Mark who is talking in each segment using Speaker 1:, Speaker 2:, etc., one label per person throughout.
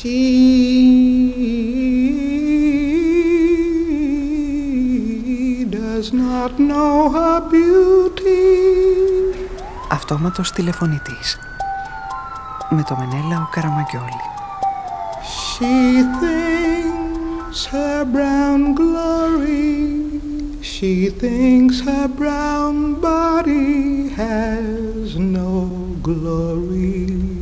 Speaker 1: She does not know her beauty.
Speaker 2: Αυτόματος τηλεφωνητής με το Μενέλαο Καραμαγκιόλη.
Speaker 1: She thinks her brown glory, she thinks her brown body has no glory.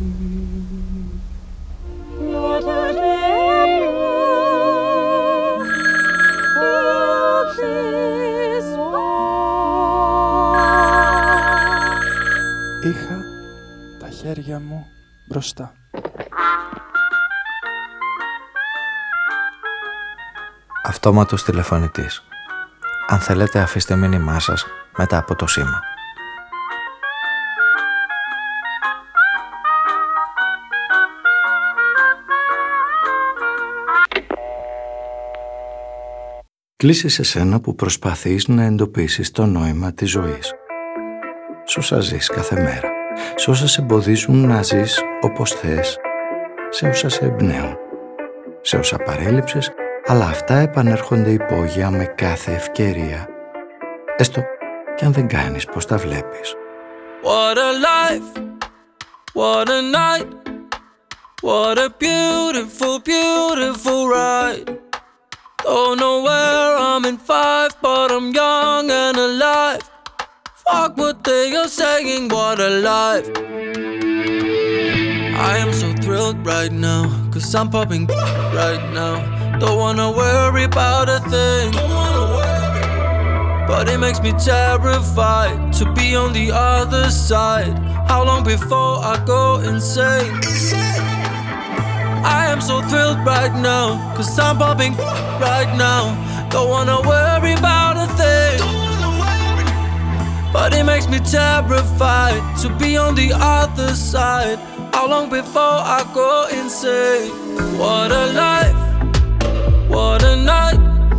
Speaker 3: Είχα τα χέρια μου μπροστά.
Speaker 4: Αυτόματος τηλεφωνητής. Αν θέλετε, αφήστε μήνυμά σας μετά από το σήμα. Κλείσει σε σένα που προσπαθείς να εντοπίσεις το νόημα της ζωής. Σ' όσα ζεις κάθε μέρα, σ' όσα σε εμποδίζουν να ζεις όπως θες, σε όσα σε εμπνέουν, σε όσα παρέλειψες, αλλά αυτά επανέρχονται υπόγεια με κάθε ευκαιρία, έστω κι αν δεν κάνεις πως τα βλέπεις.
Speaker 5: What a life, what a night, what a beautiful, beautiful ride. Don't know where I'm in 5, but I'm young and alive. Fuck what they are saying, what a life. I am so thrilled right now, 'cause I'm popping right now. Don't wanna worry about a thing, but it makes me terrified to be on the other side. How long before I go insane? I am so thrilled right now, 'cause I'm popping right now. Don't wanna worry about a thing, but it makes me terrified to be on the other side. How long before I go insane? What a life, what a night,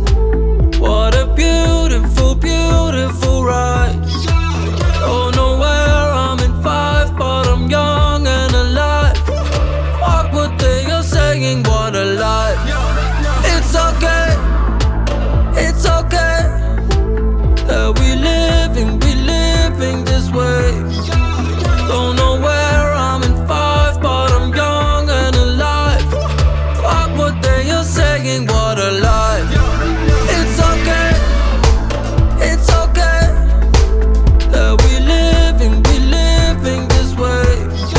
Speaker 5: what a beautiful, beautiful ride. Don't know where I'm in 5, but I'm young and alive. Fuck what they are saying, what a life. It's okay, it's okay that we living this way. Don't know where I'm in 5, but I'm young and alive. Fuck what they are saying, what a life. It's okay, it's okay that we living this way.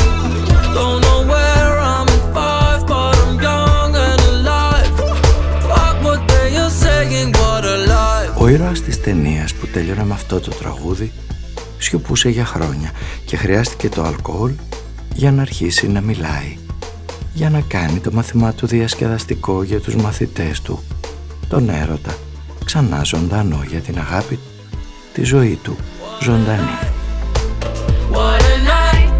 Speaker 5: Don't know where I'm in 5, but I'm young and alive. Fuck what they are saying, what a life.
Speaker 4: Ο ήρωας της ταινίας που τέλειωνε με αυτό το τραγούδι σιωπούσε για χρόνια και χρειάστηκε το αλκοόλ για να αρχίσει να μιλάει, για να κάνει το μάθημά του διασκεδαστικό για τους μαθητές του, τον έρωτα, ξανά ζωντανό για την αγάπη, τη ζωή του ζωντανή.
Speaker 5: What a night,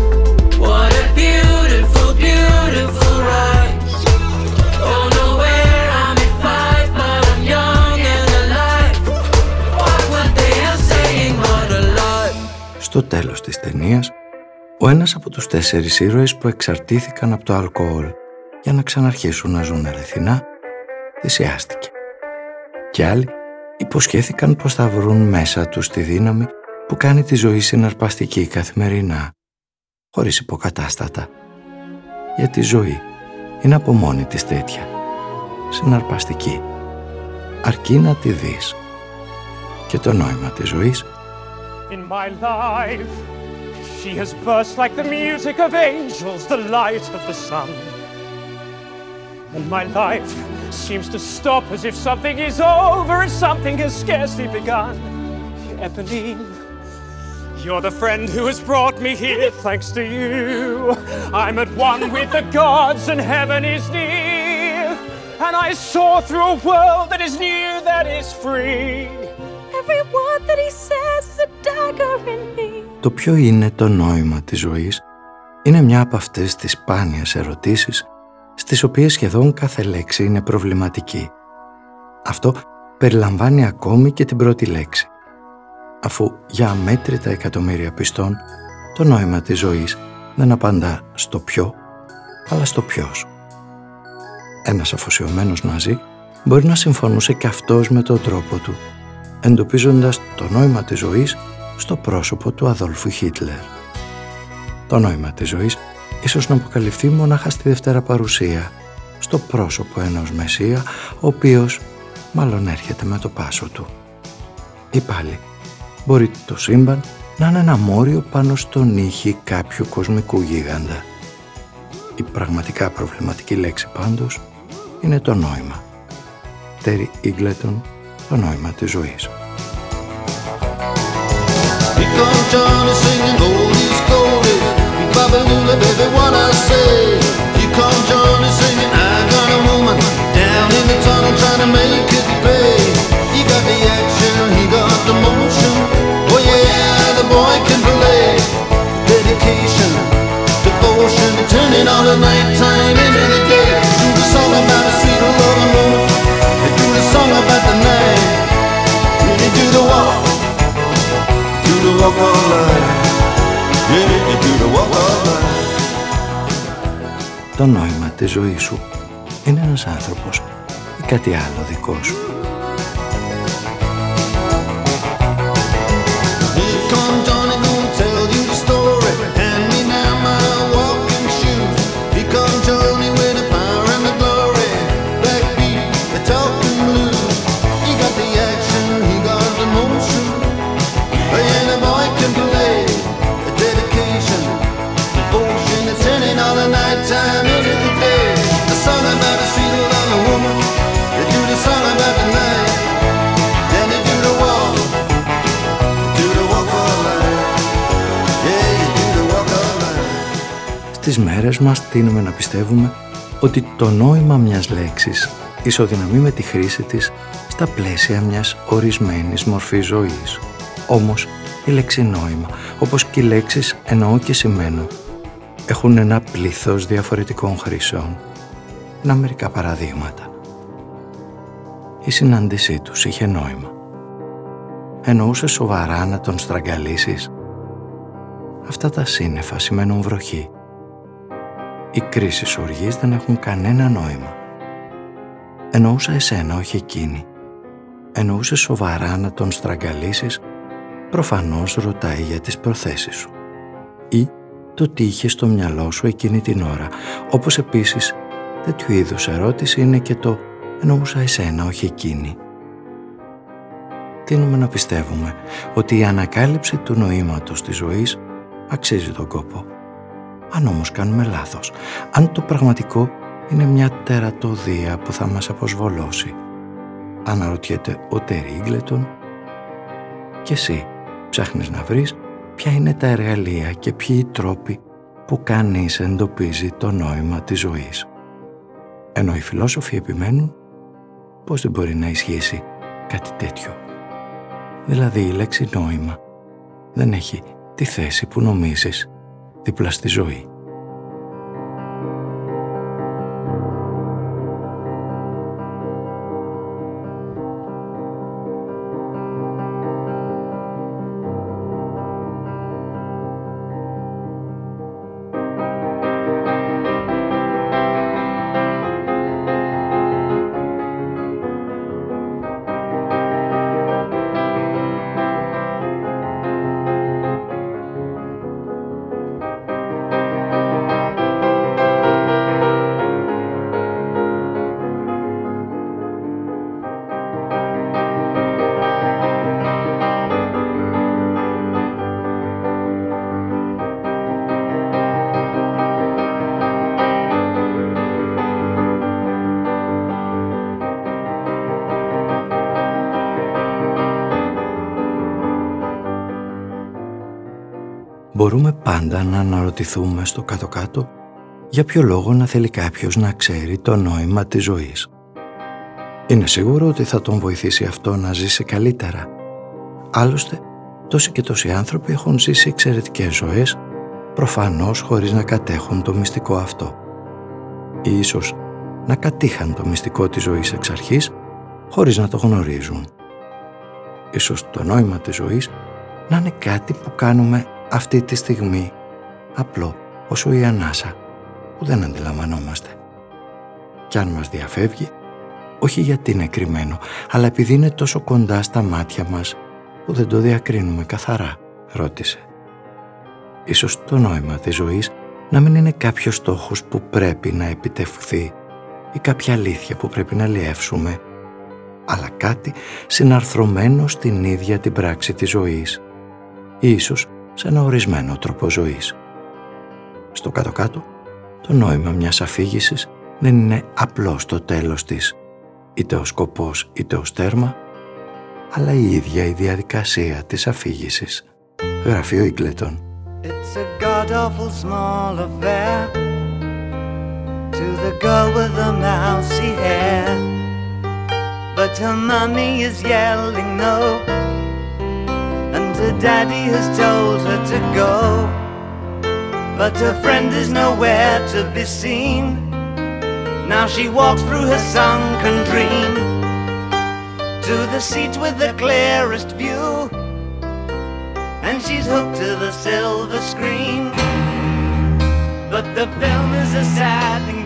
Speaker 5: what a beautiful, beautiful ride. Don't know where I'm in 5, but I'm young and alive. What what they are saying, what a life.
Speaker 4: Στο τέλος της ταινίας, ο ένας από τους 4 ήρωες που εξαρτήθηκαν από το αλκοόλ για να ξαναρχίσουν να ζουν αληθινά, θυσιάστηκε. Και άλλοι υποσχέθηκαν πως θα βρουν μέσα τους τη δύναμη που κάνει τη ζωή συναρπαστική καθημερινά, χωρίς υποκατάστατα. Γιατί η ζωή είναι από μόνη της τέτοια, συναρπαστική, αρκεί να τη δεις. Και το νόημα της ζωής:
Speaker 6: In my life, she has burst like the music of angels, the light of the sun. And my life seems to stop as if something is over and something has scarcely begun. Eponine, you're the friend who has brought me here, thanks to you. I'm at one with the gods and heaven is near. And I soar through a world that is new, that is free. Every word that he says is a dagger in me.
Speaker 4: Το ποιο είναι το νόημα της ζωής είναι μια από αυτές τις σπάνιες ερωτήσεις στις οποίες σχεδόν κάθε λέξη είναι προβληματική. Αυτό περιλαμβάνει ακόμη και την πρώτη λέξη. Αφού για αμέτρητα εκατομμύρια πιστών το νόημα της ζωής δεν απαντά στο ποιο, αλλά στο ποιος. Ένας αφοσιωμένος Ναζί μπορεί να συμφωνούσε και αυτός με τον τρόπο του, εντοπίζοντας το νόημα της ζωής στο πρόσωπο του Αδόλφου Χίτλερ. Το νόημα της ζωής ίσως να αποκαλυφθεί μονάχα στη Δευτέρα Παρουσία, στο πρόσωπο ενός Μεσσία, ο οποίος μάλλον έρχεται με το πάσο του. Ή πάλι, μπορεί το σύμπαν να είναι ένα μόριο πάνω στον ήχη κάποιου κοσμικού γίγαντα. Η πραγματικά προβληματική λέξη πάντως είναι το νόημα. Τέρι Ίγκλετον, το νόημα της ζωής.
Speaker 7: Turning all the nighttime into the day. Do the song about a sweet love and moment. They do the song about the night. Really do the walk of life. Really do the walk of life.
Speaker 4: Το νόημα της ζωής σου είναι ένας άνθρωπος ή κάτι άλλο δικό σου. Στις μέρες μας τείνουμε να πιστεύουμε ότι το νόημα μιας λέξης ισοδυναμεί με τη χρήση της στα πλαίσια μιας ορισμένης μορφής ζωής. Όμως η λέξη νόημα, όπως και οι λέξεις εννοώ και σημαίνω, έχουν ένα πλήθος διαφορετικών χρήσεων. Να μερικά παραδείγματα. Η συνάντησή τους είχε νόημα. Εννοούσε σοβαρά να τον στραγγαλίσεις. Αυτά τα σύννεφα σημαίνουν βροχή. Οι κρίσεις οργής δεν έχουν κανένα νόημα. Εννοούσα εσένα, όχι εκείνη. Εννοούσε σοβαρά να τον στραγγαλίσεις, προφανώς ρωτάει για τις προθέσεις σου. Ή το τι είχε στο μυαλό σου εκείνη την ώρα. Όπως επίσης, τέτοιου είδους ερώτηση είναι και το εννοούσα εσένα, όχι εκείνη. Τείνουμε να πιστεύουμε ότι η ανακάλυψη του νοήματος της ζωής αξίζει τον κόπο. Αν όμως κάνουμε λάθος, αν το πραγματικό είναι μια τερατωδία που θα μας αποσβολώσει, αναρωτιέται ο Τέρι Ίγκλετον, και εσύ ψάχνεις να βρεις ποια είναι τα εργαλεία και ποιοι οι τρόποι που κανείς εντοπίζει το νόημα της ζωής. Ενώ οι φιλόσοφοι επιμένουν πως δεν μπορεί να ισχύσει κάτι τέτοιο. Δηλαδή η λέξη νόημα δεν έχει τη θέση που νομίζεις δίπλα στη ζωή. Μπορούμε πάντα να αναρωτηθούμε στο κάτω-κάτω για ποιο λόγο να θέλει κάποιος να ξέρει το νόημα της ζωής. Είναι σίγουρο ότι θα τον βοηθήσει αυτό να ζήσει καλύτερα. Άλλωστε, τόσοι και τόσοι άνθρωποι έχουν ζήσει εξαιρετικές ζωές, προφανώς χωρίς να κατέχουν το μυστικό αυτό. Ή ίσως να κατήχαν το μυστικό της ζωής εξ αρχής, χωρίς να το γνωρίζουν. Ίσως το νόημα της ζωής να είναι κάτι που κάνουμε αυτή τη στιγμή, απλό όσο η ανάσα που δεν αντιλαμβανόμαστε. Κι αν μας διαφεύγει, όχι γιατί είναι κρυμμένο, αλλά επειδή είναι τόσο κοντά στα μάτια μας που δεν το διακρίνουμε καθαρά, ρώτησε. Ίσως το νόημα της ζωής να μην είναι κάποιος στόχος που πρέπει να επιτευχθεί ή κάποια αλήθεια που πρέπει να λιεύσουμε, αλλά κάτι συναρθρωμένο στην ίδια την πράξη της ζωής ή ίσως σε ένα ορισμένο τρόπο ζωής. Στο κάτω-κάτω, το νόημα μιας αφήγησης δεν είναι απλώς το τέλος της, είτε ο σκοπός είτε ο τέρμα, αλλά η ίδια η διαδικασία της αφήγησης, γράφει ο Ίγκλετον.
Speaker 8: It's a god-awful small affair to the girl with the mousy hair, but her mummy is yelling no, and her daddy has told her to go, but her friend is nowhere to be seen. Now she walks through her sunken dream to the seat with the clearest view, and she's hooked to the silver screen. But the film is a sad thing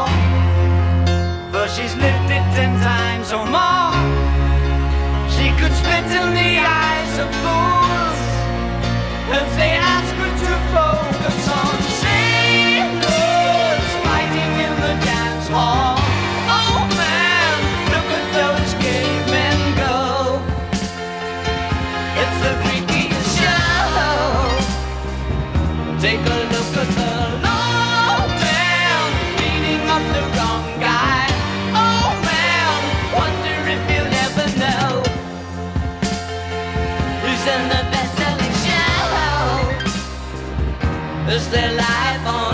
Speaker 8: for she's lived it 10 times or more. She could spit in the eyes of fools if they ask her to focus on sailors fighting in the dance hall. Oh man, look at those cavemen go. It's the freakiest show. Take a look at the low man beating up the wrong guy. Oh man, wonder if you'll ever know who's in the best-selling show. Is their life on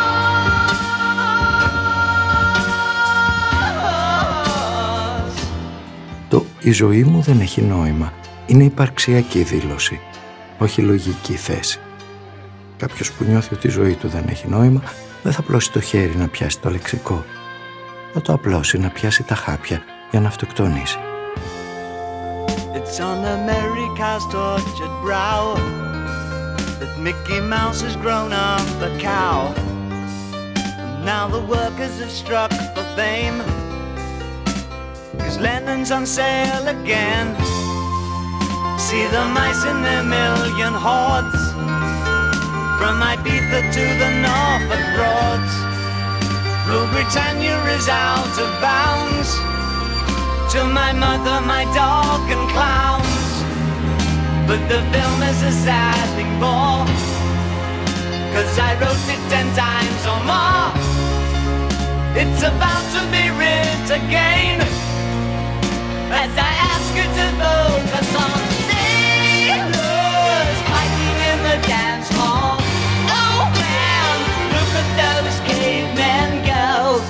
Speaker 8: Mars?
Speaker 4: Το «Η ζωή μου δεν έχει νόημα» είναι υπαρξιακή δήλωση, όχι λογική θέση. Κάποιος που νιώθει ότι η ζωή του δεν έχει νόημα δεν θα απλώσει το χέρι να πιάσει το λεξικό. Θα το απλώσει να πιάσει τα χάπια για να αυτοκτονήσει.
Speaker 8: It's on America's tortured brow that Mickey Mouse has grown up a cow. Now the workers have struck for fame, 'cause Lennon's on sale again. See the mice in their million hordes, from Ibiza to the Norfolk Broads. Rule Britannia is out of bounds, to my mother, my dog and clowns. But the film is a sad thing for, 'cause I wrote it 10 times or more. It's about to be writ again, as I ask you to focus on sailors fighting in the dance hall. Oh man, look at those cavemen go.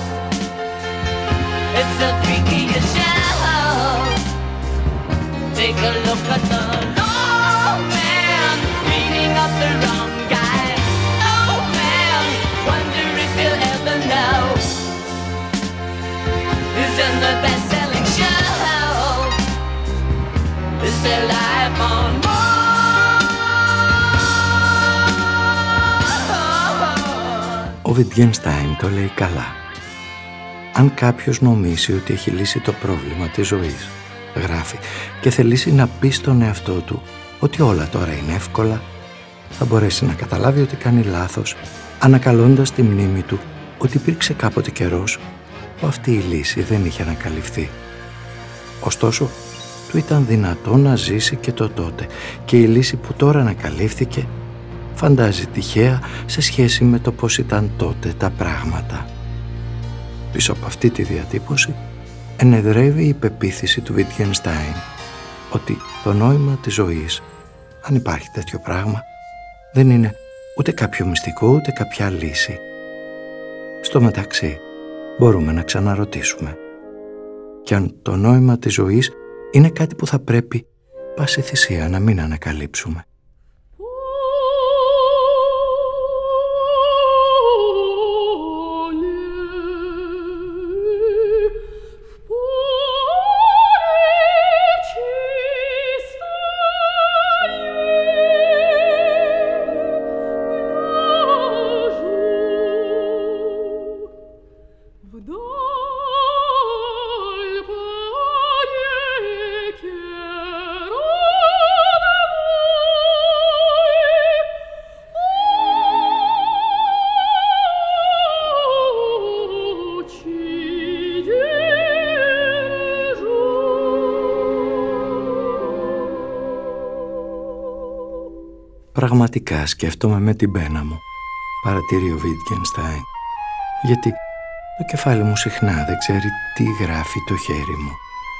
Speaker 8: It's the freakiest show. Take a look at the low man beating up the wrong guy. Oh man, wonder if you'll ever know who's in the best-selling show. Is their life on Mars?
Speaker 4: Ο Wittgenstein το λέει καλά. Αν κάποιος νομίσει ότι έχει λύσει το πρόβλημα της ζωής, γράφει, και θελήσει να πει στον εαυτό του ότι όλα τώρα είναι εύκολα, θα μπορέσει να καταλάβει ότι κάνει λάθος, ανακαλώντας τη μνήμη του ότι υπήρξε κάποτε καιρός που αυτή η λύση δεν είχε ανακαλυφθεί. Ωστόσο, του ήταν δυνατό να ζήσει και το τότε, και η λύση που τώρα ανακαλύφθηκε φαντάζει τυχαία σε σχέση με το πώς ήταν τότε τα πράγματα. Πίσω από αυτή τη διατύπωση ενεδρεύει η πεποίθηση του Wittgenstein ότι το νόημα της ζωής, αν υπάρχει τέτοιο πράγμα, δεν είναι ούτε κάποιο μυστικό ούτε κάποια λύση. Στο μεταξύ μπορούμε να ξαναρωτήσουμε. Και αν το νόημα της ζωής είναι κάτι που θα πρέπει πάση θυσία να μην ανακαλύψουμε.
Speaker 9: Вдох
Speaker 4: Πραγματικά σκέφτομαι με την πένα μου, παρατηρεί ο Wittgenstein, γιατί το κεφάλι μου συχνά δεν ξέρει τι γράφει το χέρι μου.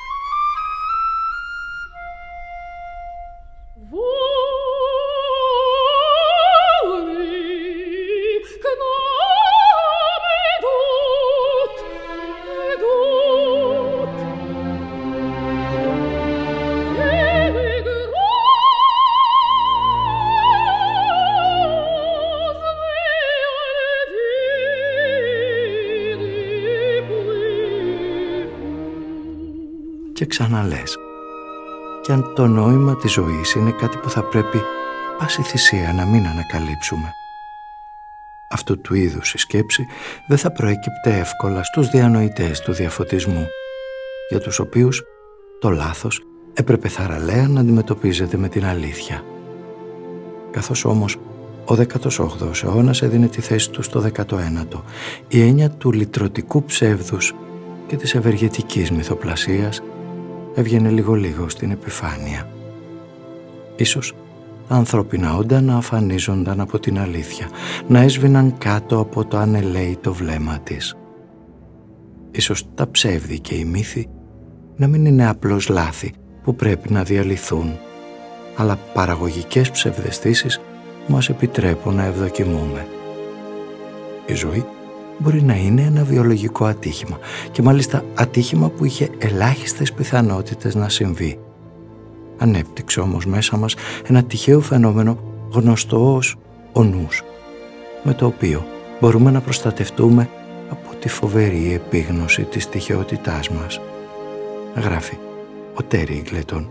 Speaker 4: Και ξαναλές, κι αν το νόημα της ζωής είναι κάτι που θα πρέπει πάση θυσία να μην ανακαλύψουμε, αυτού του είδους η σκέψη δεν θα προέκυπτε εύκολα στους διανοητές του διαφωτισμού, για τους οποίους το λάθος έπρεπε θαραλέα να αντιμετωπίζεται με την αλήθεια. Καθώς όμως ο 18ος αιώνας έδινε τη θέση του στο 19ο, η έννοια του λυτρωτικού ψεύδους και της ευεργετικής μυθοπλασίας έβγαινε λίγο-λίγο στην επιφάνεια. Ίσως τα ανθρώπινα όντα να αφανίζονταν από την αλήθεια, να έσβηναν κάτω από το ανελαίητο βλέμμα της. Ίσως τα ψεύδη και οι μύθοι να μην είναι απλώς λάθη που πρέπει να διαλυθούν, αλλά παραγωγικές ψευδαισθήσεις που μας επιτρέπουν να ευδοκιμούμε. Η ζωή μπορεί να είναι ένα βιολογικό ατύχημα και μάλιστα ατύχημα που είχε ελάχιστες πιθανότητες να συμβεί. Ανέπτυξε όμως μέσα μας ένα τυχαίο φαινόμενο γνωστό ως ο νους, με το οποίο μπορούμε να προστατευτούμε από τη φοβερή επίγνωση της τυχαιότητάς μας. Γράφει ο Τέρι Ιγκλετον.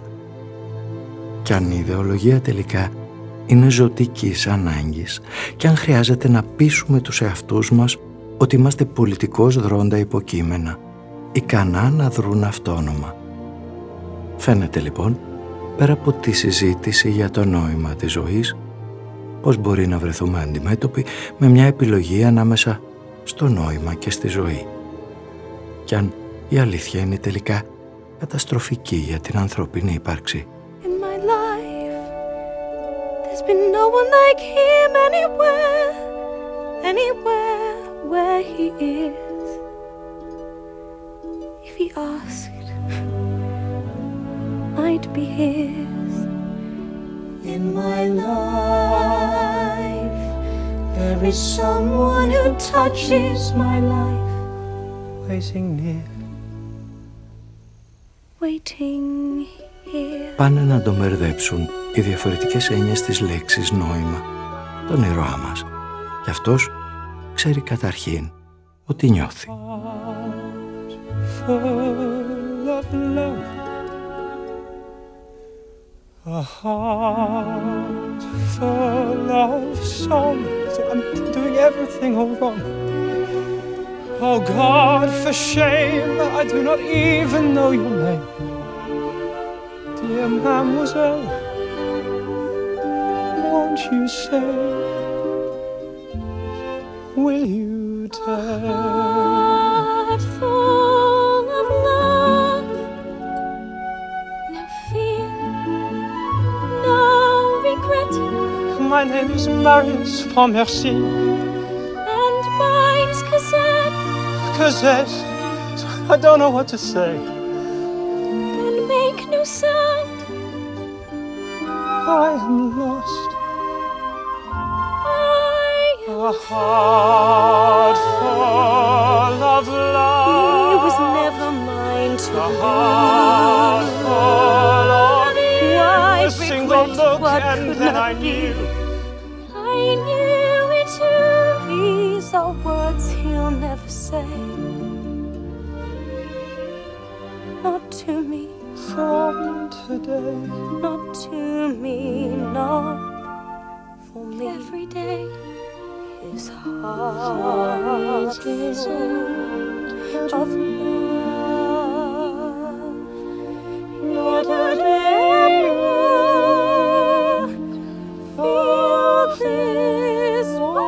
Speaker 4: Κι αν η ιδεολογία τελικά είναι ζωτικής ανάγκης και αν χρειάζεται να πείσουμε τους εαυτούς μας ότι είμαστε πολιτικώς δρόντα υποκείμενα, ικανά να δρούν αυτόνομα. Φαίνεται λοιπόν, πέρα από τη συζήτηση για το νόημα της ζωής, πώς μπορεί να βρεθούμε αντιμέτωποι με μια επιλογή ανάμεσα στο νόημα και στη ζωή. Κι αν η αλήθεια είναι τελικά καταστροφική για την ανθρώπινη ύπαρξη.
Speaker 9: In my life, there's been no one like him anywhere, anywhere where he is. If he asked, I'd be his. In my life, there is someone who touches my life, waiting near, waiting here.
Speaker 4: Πάνε να το μπερδέψουν οι διαφορετικές έννοιες της λέξης νόημα, τον ήρωά μας. Κι αυτός ξέρει καταρχήν ότι νιώθει.
Speaker 6: A heart full of songs. I'm doing everything all wrong. Oh God, for shame, I do not even know your name. Dear mademoiselle, won't you say, will you tell?
Speaker 9: Heart full of love, no fear, no regret.
Speaker 6: My name is Marius Pontmercy.
Speaker 9: And mine's Cosette.
Speaker 6: Cosette, I don't know what to say.
Speaker 9: Then make no sound.
Speaker 6: I am lost.
Speaker 9: A
Speaker 6: heart full of love.
Speaker 9: He was never mine to
Speaker 6: A heart full of you.
Speaker 9: I
Speaker 6: A single
Speaker 9: regret
Speaker 6: look
Speaker 9: what
Speaker 6: and
Speaker 9: could
Speaker 6: then
Speaker 9: not
Speaker 6: I knew.
Speaker 9: I knew it too. These are words he'll never say. Not to me.
Speaker 6: From today.
Speaker 9: Not to me. Not for me. Every day. His heart is of love. Not a day feel this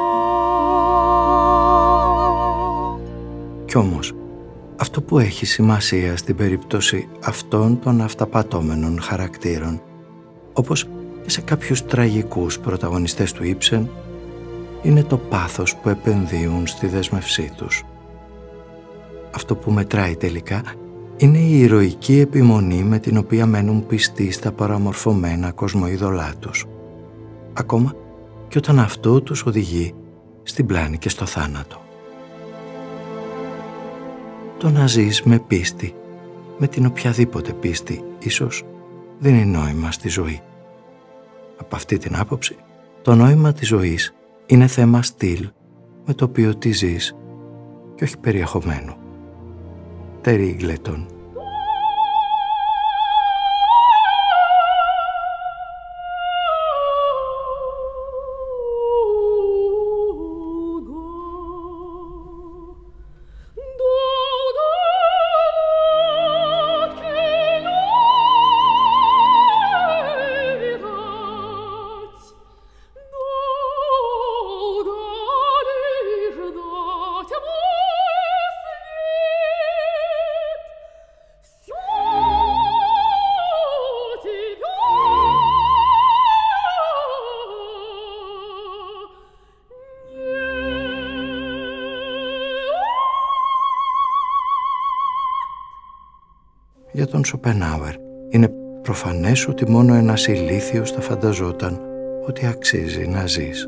Speaker 9: war.
Speaker 4: Κι όμως, αυτό που έχει σημασία στην περίπτωση αυτών των αυταπατώμενων χαρακτήρων, όπως και σε κάποιους τραγικούς πρωταγωνιστές του Ήψεν είναι το πάθος που επενδύουν στη δέσμευσή τους. Αυτό που μετράει τελικά είναι η ηρωική επιμονή με την οποία μένουν πιστοί στα παραμορφωμένα κοσμοείδωλά τους, ακόμα και όταν αυτό τους οδηγεί στην πλάνη και στο θάνατο. Το να ζεις με πίστη, με την οποιαδήποτε πίστη, ίσως δίνει νόημα στη ζωή. Από αυτή την άποψη, το νόημα της ζωής είναι θέμα στυλ με το οποίο τη ζεις και όχι περιεχομένου. Terry Eagleton. Για τον Σοπενάουερ είναι προφανές ότι μόνο ένας ηλίθιος θα φανταζόταν ότι αξίζει να ζεις.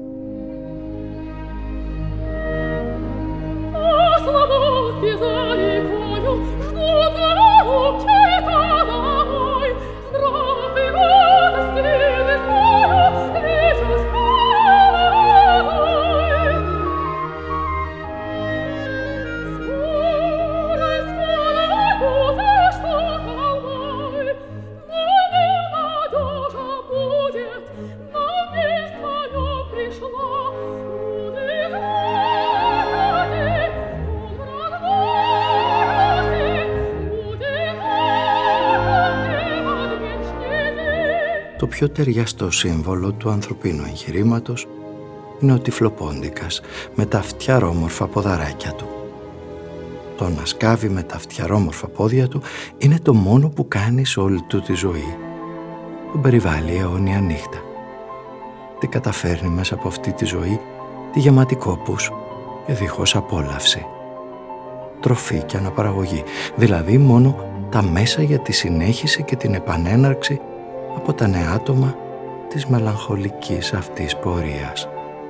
Speaker 4: Το πιο ταιριαστό σύμβολο του ανθρωπίνου εγχειρήματος είναι ο τυφλοπόντικας με τα φτιαρόμορφα ποδαράκια του. Το να σκάβει με τα φτιαρόμορφα πόδια του είναι το μόνο που κάνει σε όλη του τη ζωή. Τον περιβάλλει αιώνια νύχτα. Τι καταφέρνει μέσα από αυτή τη ζωή, τη γεμάτη κόπους και δίχως απόλαυση. Τροφή και αναπαραγωγή, δηλαδή μόνο τα μέσα για τη συνέχιση και την επανέναρξη από τα νεάτομα της μελαγχολικής αυτής πορείας.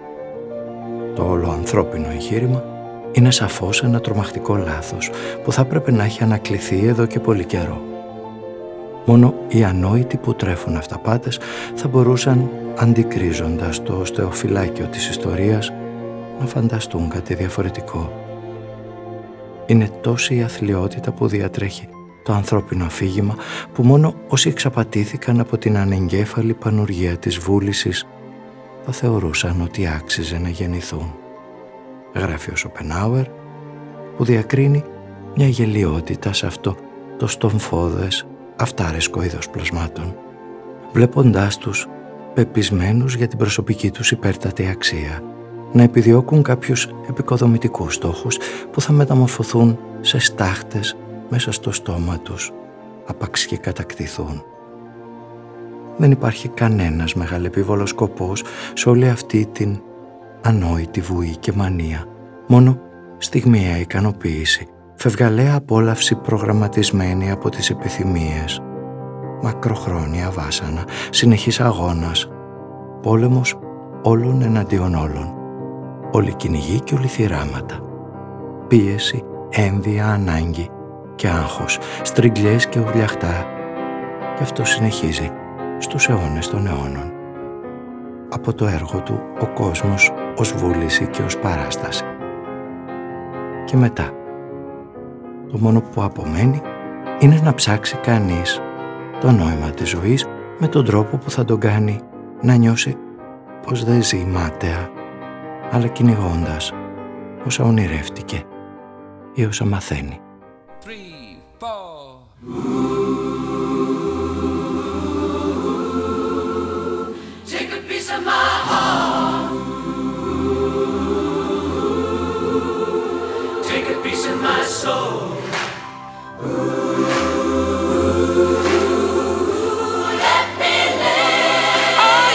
Speaker 4: Το όλο ανθρώπινο εγχείρημα είναι σαφώς ένα τρομακτικό λάθος που θα έπρεπε να έχει ανακληθεί εδώ και πολύ καιρό. Μόνο οι ανόητοι που τρέφουν αυταπάτες θα μπορούσαν, αντικρίζοντας το οστεοφυλάκιο της ιστορίας, να φανταστούν κάτι διαφορετικό. Είναι τόση η αθλιότητα που διατρέχει το ανθρώπινο αφήγημα που μόνο όσοι εξαπατήθηκαν από την ανεγκέφαλη πανουργία της βούλησης θα θεωρούσαν ότι άξιζε να γεννηθούν. Γράφει ο Σοπενάουερ, που διακρίνει μια γελιότητα σε αυτό το στομφώδες αυτάρεσκο είδος πλασμάτων, βλέποντάς τους πεπισμένους για την προσωπική τους υπέρτατη αξία, να επιδιώκουν κάποιους επικοδομητικούς στόχους που θα μεταμορφωθούν σε στάχτες μέσα στο στόμα τους, άπαξ και κατακτηθούν. Δεν υπάρχει κανένας μεγαλεπίβολος σκοπός σε όλη αυτή την ανόητη βουή και μανία, μόνο στιγμιαία ικανοποίηση, φευγαλαία απόλαυση προγραμματισμένη από τις επιθυμίες, μακροχρόνια βάσανα, συνεχής αγώνας, πόλεμος όλων εναντίον όλων, όλοι κυνηγοί και όλοι θυράματα, πίεση, ένδια, ανάγκη και άγχος, στριγκλιές και ουρλιαχτά, και αυτό συνεχίζει στους αιώνες των αιώνων. Από το έργο του «Ο κόσμος ως βούληση και ως παράσταση». Και μετά, το μόνο που απομένει είναι να ψάξει κανείς το νόημα της ζωής με τον τρόπο που θα τον κάνει να νιώσει πως δεν ζει μάταια, αλλά κυνηγώντας όσα ονειρεύτηκε ή όσα μαθαίνει.
Speaker 5: 3, 4.
Speaker 10: Take a piece of my heart. Take a piece of my soul. Let me live.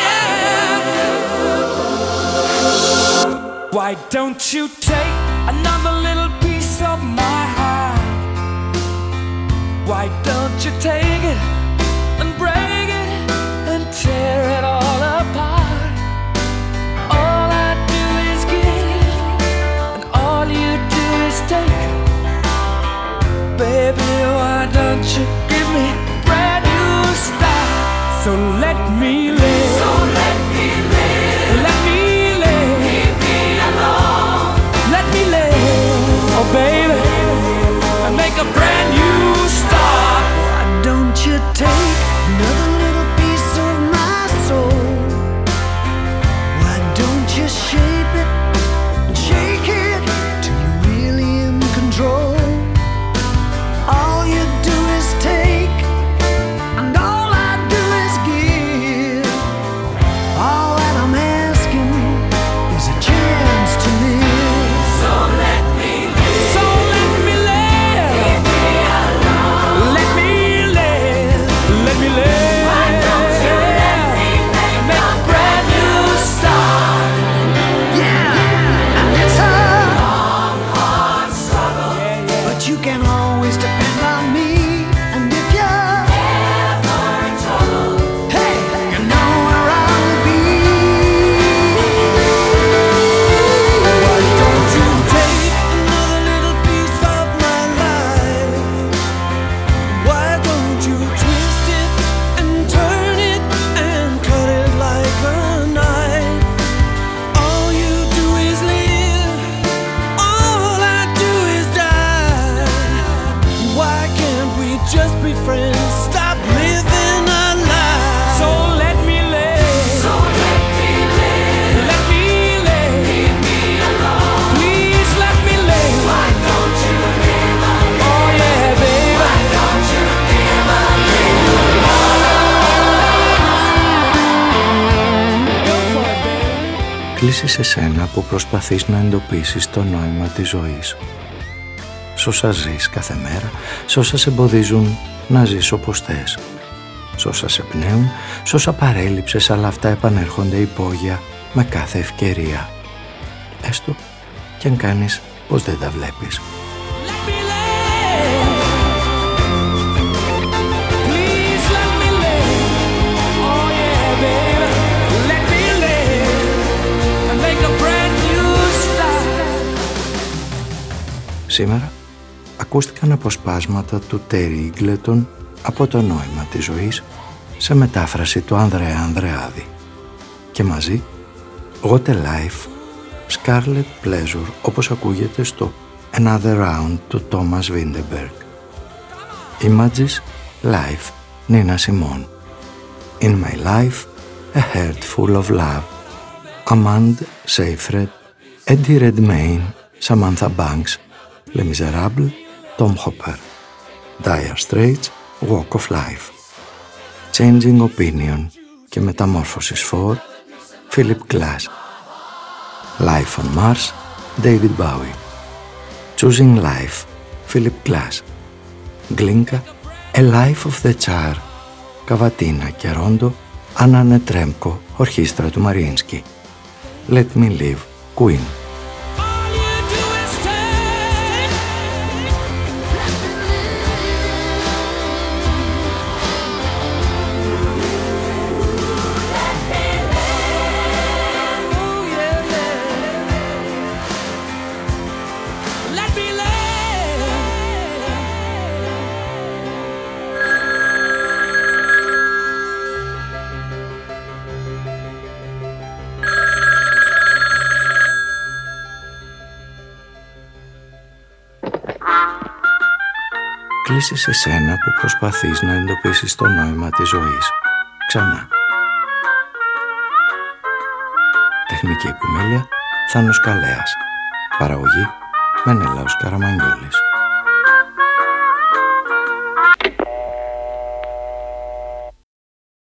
Speaker 5: Why don't you take another little piece of my heart? Why don't you take it and break it and tear it all apart? All I do is give, and all you do is take. Baby, why don't you give me a brand new start? So let me live. So let me live. Let me live. Leave me alone. Let me live. Oh, baby, and make a brand new start.
Speaker 8: Why don't you take another little piece of my soul? Why don't you shape it and shake it till you're really in control? All you do is take, and all I do is give. All that I'm asking is a chance to live.
Speaker 10: So let me live.
Speaker 5: So let me live.
Speaker 10: Leave me alone.
Speaker 5: Let me live. Let me live.
Speaker 10: Why don't you let me make a brand new start?
Speaker 8: Yeah, and it's a
Speaker 10: Long, hard struggle.
Speaker 8: but you can always depend on me. And if you're
Speaker 10: Ever in trouble.
Speaker 8: hey, you know where I'll be.
Speaker 5: Why don't you take another little piece of my life? Why don't you twist it and turn it and cut it like a knife? All you do is live, all I do is die. Why can't we just be friends? Stop living a lie. So let me live.
Speaker 10: So let me live.
Speaker 5: Let me live.
Speaker 10: Leave me alone.
Speaker 5: Please let me live.
Speaker 10: Why don't you live a
Speaker 5: Oh yeah, baby.
Speaker 10: Why don't you live a little
Speaker 5: Go for it, baby.
Speaker 4: Κλείσεις εσένα που προσπαθείς να εντοπίσεις το νόημα της ζωής. Σ' όσα ζεις κάθε μέρα, σ' όσα σε εμποδίζουν να ζεις όπως θες. Σ' όσα σε πνέουν, σ' όσα παρέλειψες, αλλά αυτά επανέρχονται υπόγεια με κάθε ευκαιρία. Έστω κι αν κάνεις πως δεν τα βλέπεις.
Speaker 5: Let me live. Please let me live. Oh yeah, baby. Let me live and make a brand new start.
Speaker 4: Σήμερα ακούστηκαν αποσπάσματα του Τέρι Ίγκλετον από το νόημα της ζωής σε μετάφραση του Ανδρέα Ανδρεάδη. Και μαζί What a Life, Scarlet Pleasure, όπως ακούγεται στο Another Round του Thomas Vinterberg. Images, Life, Nina Simone. In My Life, A Heart Full of Love, Amanda Seyfried, Eddie Redmayne, Samantha Banks, Les Miserables, Tom Hopper. Dire Straits, Walk of Life. Changing Opinion και Metamorphosis 4, Philip Glass. Life on Mars, David Bowie. Choosing Life, Philip Glass. Glinka, A Life of the Tsar, Cavatina και Ρόντο, Anna Netrebko, ορχήστρα του Μαριίνσκι. Let Me Live, Queen. Κλείσεις εσένα που προσπαθείς να εντοπίσεις το νόημα της ζωής. Ξανά. Τεχνική επιμέλεια Θάνος Καλέας. Παραγωγή Μενέλαος Καραμαγγιόλης.